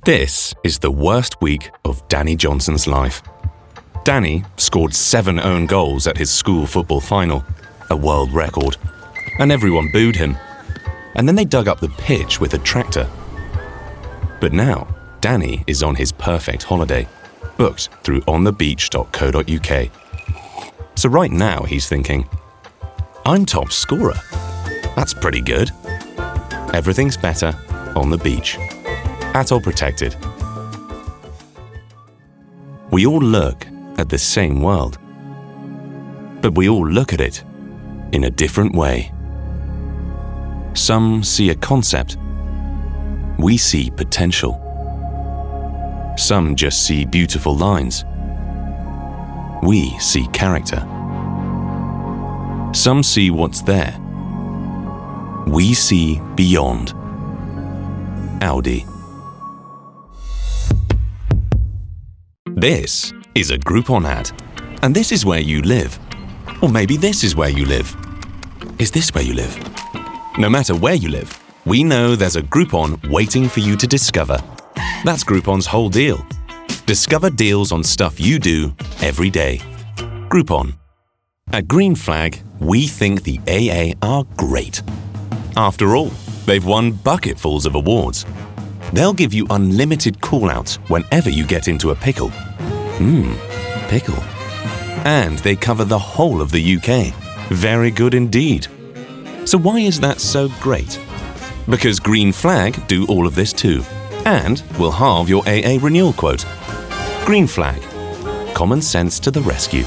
This is the worst week of Danny Johnson's life. Danny scored 7 own goals at his school football final, a world record, and everyone booed him. And then they dug up the pitch with a tractor. But now, Danny is on his perfect holiday, booked through onthebeach.co.uk. So right now he's thinking, I'm top scorer. That's pretty good. Everything's better on the beach. Atoll protected. We all look at the same world, but we all look at it in a different way. Some see a concept. We see potential. Some just see beautiful lines. We see character. Some see what's there. We see beyond. Audi. This is a Groupon ad, and this is where you live. Or maybe this is where you live. Is this where you live? No matter where you live, we know there's a Groupon waiting for you to discover. That's Groupon's whole deal. Discover deals on stuff you do every day. Groupon. At Green Flag, we think the AA are great. After all, they've won bucketfuls of awards. They'll give you unlimited call-outs whenever you get into a pickle. Pickle. And they cover the whole of the UK. Very good indeed. So why is that so great? Because Green Flag do all of this too, and will halve your AA renewal quote. Green Flag. Common sense to the rescue.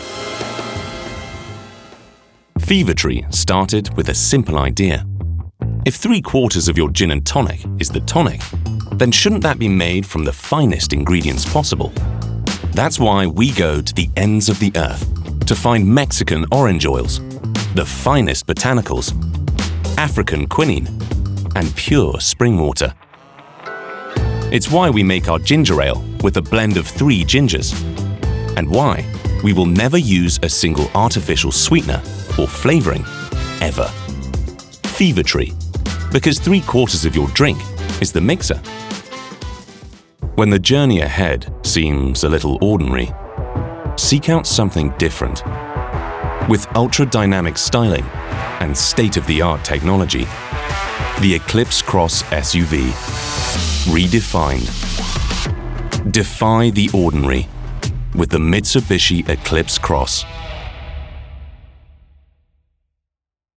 Fever-Tree started with a simple idea. If 3/4 of your gin and tonic is the tonic, then shouldn't that be made from the finest ingredients possible? That's why we go to the ends of the earth to find Mexican orange oils, the finest botanicals, African quinine, and pure spring water. It's why we make our ginger ale with a blend of 3 gingers, and why we will never use a single artificial sweetener or flavoring, ever. Fever-Tree, because 3/4 of your drink is the mixer. When the journey ahead seems a little ordinary, seek out something different. With ultra-dynamic styling and state-of-the-art technology, the Eclipse Cross SUV. Redefined. Defy the ordinary with the Mitsubishi Eclipse Cross.